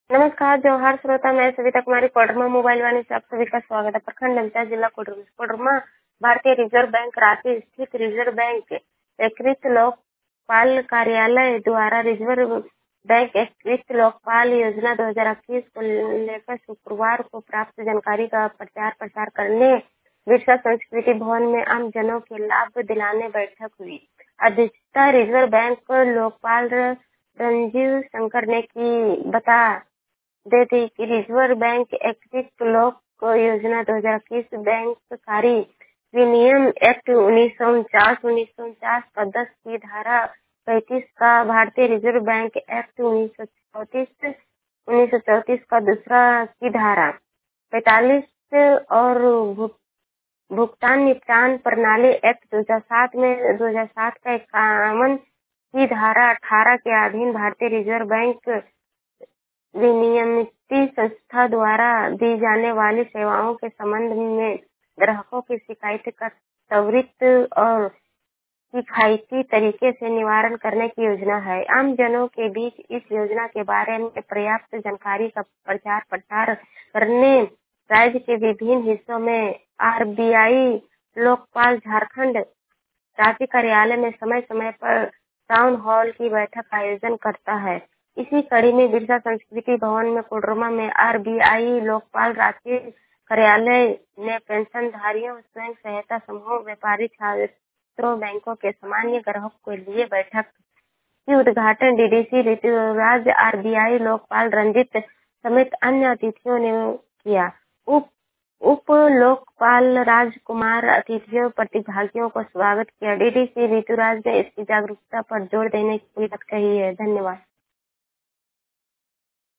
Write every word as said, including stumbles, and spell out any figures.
नमस्कार जोहार श्रोता, मैं सविता कुमारी कोडरमा मोबाइल वाणी से आप सभी का स्वागत है। प्रखंड अंचल जिला कोडरमा कोडरमा भारतीय रिजर्व बैंक रांची स्थित रिजर्व बैंक एकीकृत लोकपाल कार्यालय द्वारा रिजर्व बैंक एकीकृत लोकपाल योजना दो हजार इक्कीस को लेकर शुक्रवार को प्राप्त जानकारी का प्रचार प्रसार करने बिरसा संस्कृति भवन में आम जनों के लाभ दिलाने बैठक हुई। अध्यक्षता रिजर्व बैंक लोकपाल रंजीव शंकर ने की। बता देते कि रिजर्व बैंक एकीकृत लोक योजना दो हजार इक्कीस बैंककारी विनियम एक्ट उन्नीस सौ उनचास उन्नीस सौ उनचास का दस की धारा पैंतीस का भारतीय रिजर्व बैंक एक्ट उन्नीस सौ चौतीस उन्नीस सौ चौतीस का दूसरा की धारा पैतालीस और भुगतान निपटान प्रणाली एक्ट दो हजार सात में दो हजार सात का इक्यावन की धारा अठारह के अधीन भारतीय रिजर्व बैंक विनियमित संस्था द्वारा दी जाने वाली सेवाओं के संबंध में ग्राहकों की शिकायत का त्वरित और किफायती तरीके से निवारण करने की योजना है। आम जनों के बीच इस योजना के बारे में पर्याप्त जानकारी का प्रचार प्रसार करने राज्य के विभिन्न हिस्सों में आरबीआई लोकपाल झारखंड रांची कार्यालय में समय समय पर टाउन हॉल की बैठक का आयोजन करता है। इसी कड़ी में बिरसा संस्कृति भवन में कोडरमा में आरबीआई लोकपाल रांची कार्यालय ने पेंशन धारियों, स्वयं सहायता समूह, व्यापारी, छात्रों, बैंकों के सामान्य ग्राहकों के लिए बैठक की उद्घाटन डीडीसी ऋतुराज, आरबीआई लोकपाल रंजित समेत अन्य अतिथियों ने किया। उप उप लोकपाल राजकुमार अतिथियों प्रतिभागियों को स्वागत किया। डीडीसी ऋतुराज ने इसकी जागरूकता पर जोर देने की बात कही है। धन्यवाद।